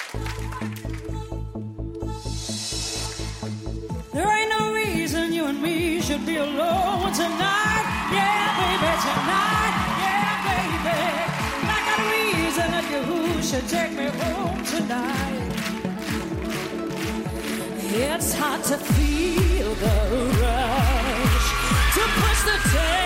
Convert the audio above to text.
There ain't no reason you and me should be alone tonight. Yeah, baby, tonight. Yeah, baby. I got a reason that you should take me home tonight. It's hard to feel the rush, to push the